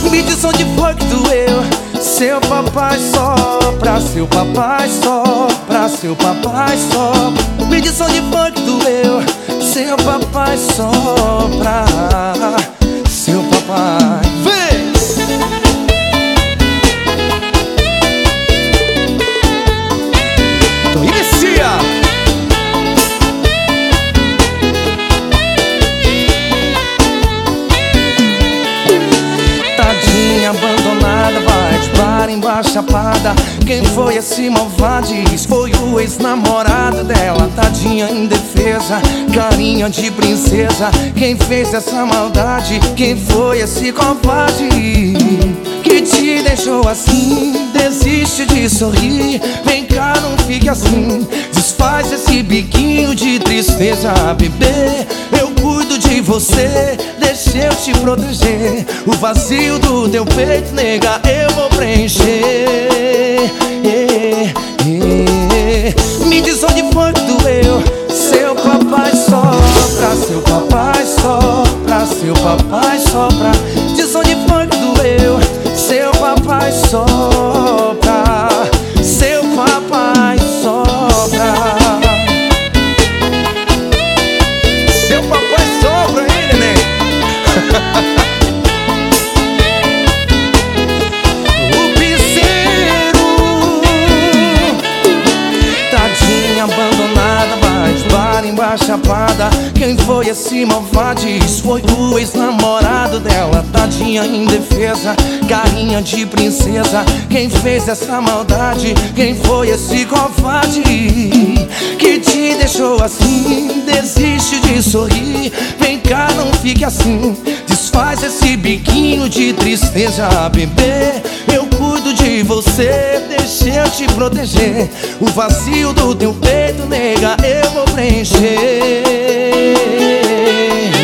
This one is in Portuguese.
Me diz onde foi que doeu. Seu papai sopra, seu papai sopra, seu papai sopra. Me diz onde foi que doeu. Seu papai sopra, seu papai. Vem! Então inicia! Tadinha abandonada, vai de bar em bar chapada. Quem foi esse malvado? Foi o ex-namorado dela. Tadinha indefesa, carinha de princesa. Quem fez essa maldade? Quem foi esse covarde que te deixou assim? Desiste de sorrir, vem cá, não fique assim. Desfaz esse biquinho de tristeza, bebê. Eu cuido de você, deixa eu te proteger. O vazio do teu peito, nega, eu vou preencher. Me diz onde foi que doeu. Seu papai sopra, seu papai sopra, seu papai sopra. Diz onde foi que doeu. Seu papai sopra, seu papai sopra. Seu papai sopra, hein, neném? O piseiro. Tadinha abandonada, vai de bar em bar chapada. Quem foi esse malvado? Foi o ex-namorado dela. Tadinha indefesa, carinha de princesa. Quem fez essa maldade? Quem foi esse covarde que te deixou assim? Desiste de sorrir, vem cá, não fique assim. Desfaz esse biquinho de tristeza, bebê. Eu cuido de você, deixa eu te proteger. O vazio do teu peito, nega, eu vou preencher.